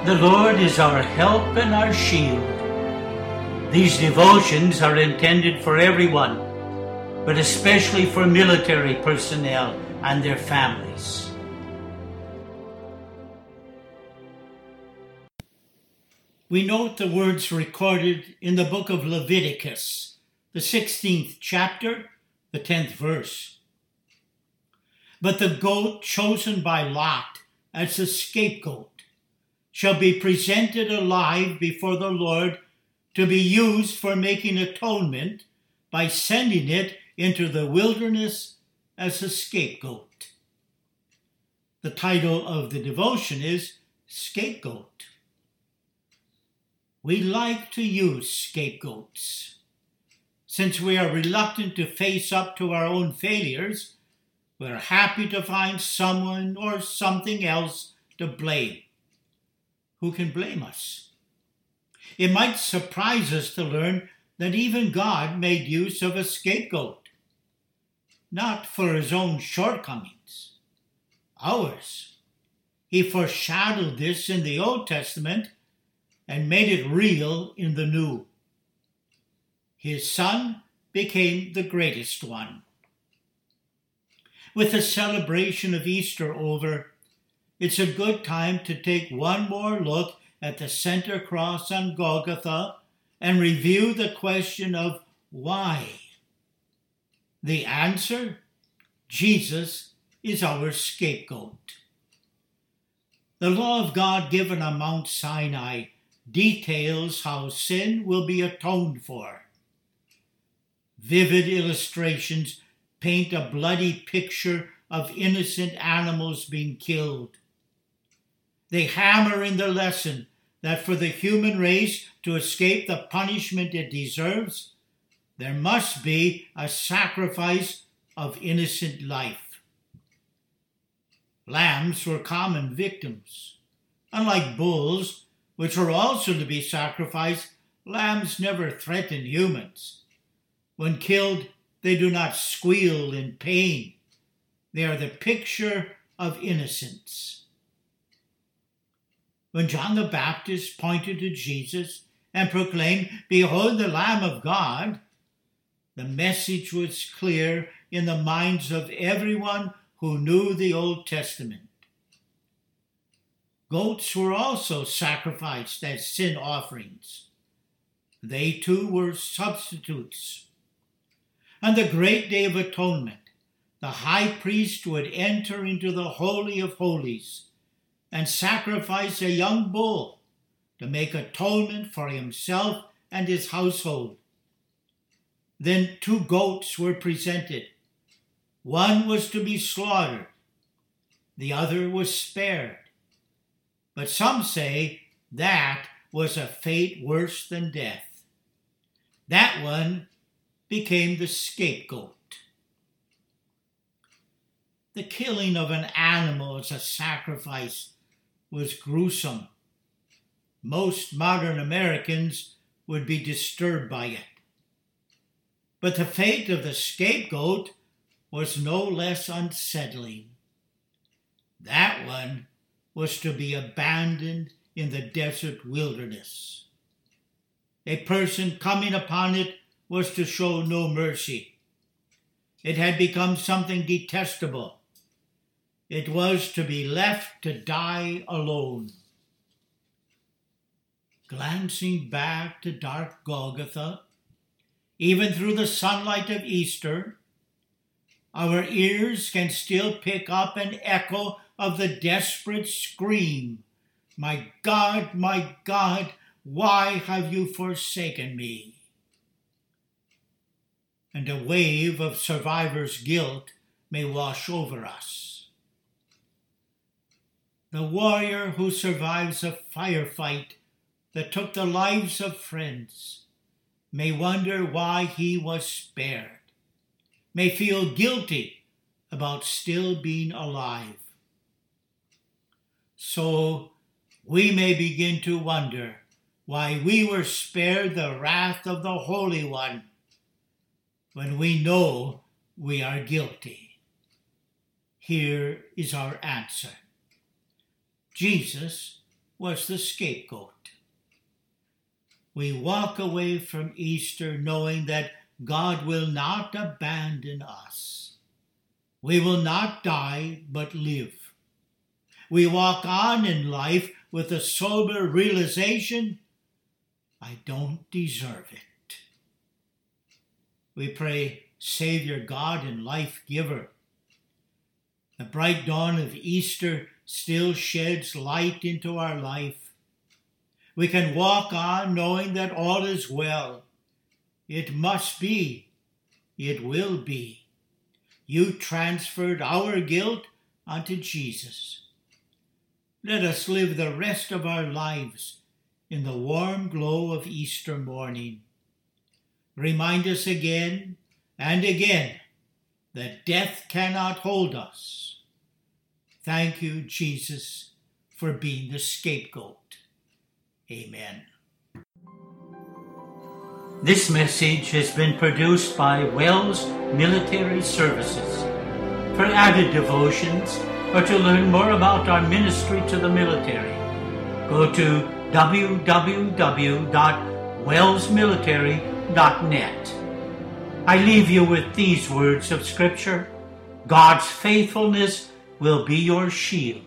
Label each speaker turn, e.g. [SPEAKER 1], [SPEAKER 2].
[SPEAKER 1] The Lord is our help and our shield. These devotions are intended for everyone, but especially for military personnel and their families. We note the words recorded in the book of Leviticus, the 16th chapter, the 10th verse. But the goat chosen by Lot as the scapegoat shall be presented alive before the Lord to be used for making atonement by sending it into the wilderness as a scapegoat. The title of the devotion is Scapegoat. We like to use scapegoats. Since we are reluctant to face up to our own failures, we're happy to find someone or something else to blame. Who can blame us? It might surprise us to learn that even God made use of a scapegoat, not for his own shortcomings, ours. He foreshadowed this in the Old Testament and made it real in the New. His Son became the greatest one. With the celebration of Easter over, it's a good time to take one more look at the center cross on Golgotha and review the question of why. The answer? Jesus is our scapegoat. The law of God given on Mount Sinai details how sin will be atoned for. Vivid illustrations paint a bloody picture of innocent animals being killed. They hammer in the lesson that for the human race to escape the punishment it deserves, there must be a sacrifice of innocent life. Lambs were common victims. Unlike bulls, which were also to be sacrificed, lambs never threaten humans. When killed, they do not squeal in pain. They are the picture of innocence. When John the Baptist pointed to Jesus and proclaimed, "Behold the Lamb of God," the message was clear in the minds of everyone who knew the Old Testament. Goats were also sacrificed as sin offerings. They too were substitutes. On the great day of atonement, the high priest would enter into the Holy of Holies and sacrifice a young bull to make atonement for himself and his household. Then 2 goats were presented. One was to be slaughtered. The other was spared. But some say that was a fate worse than death. That one became the scapegoat. The killing of an animal as a sacrifice was gruesome. Most modern Americans would be disturbed by it. But the fate of the scapegoat was no less unsettling. That one was to be abandoned in the desert wilderness. A person coming upon it was to show no mercy. It had become something detestable. It was to be left to die alone. Glancing back to dark Golgotha, even through the sunlight of Easter, our ears can still pick up an echo of the desperate scream, my God, why have you forsaken me?" And a wave of survivor's guilt may wash over us. The warrior who survives a firefight that took the lives of friends may wonder why he was spared, may feel guilty about still being alive. So we may begin to wonder why we were spared the wrath of the Holy One when we know we are guilty. Here is our answer. Jesus was the scapegoat. We walk away from Easter knowing that God will not abandon us. We will not die, but live. We walk on in life with a sober realization, I don't deserve it. We pray, Savior God and life giver. The bright dawn of Easter still sheds light into our life. We can walk on knowing that all is well. It must be. It will be. You transferred our guilt onto Jesus. Let us live the rest of our lives in the warm glow of Easter morning. Remind us again and again that death cannot hold us. Thank you, Jesus, for being the scapegoat. Amen. This message has been produced by Wells Military Services. For added devotions or to learn more about our ministry to the military, go to www.wellsmilitary.net. I leave you with these words of Scripture. God's faithfulness will be your shield.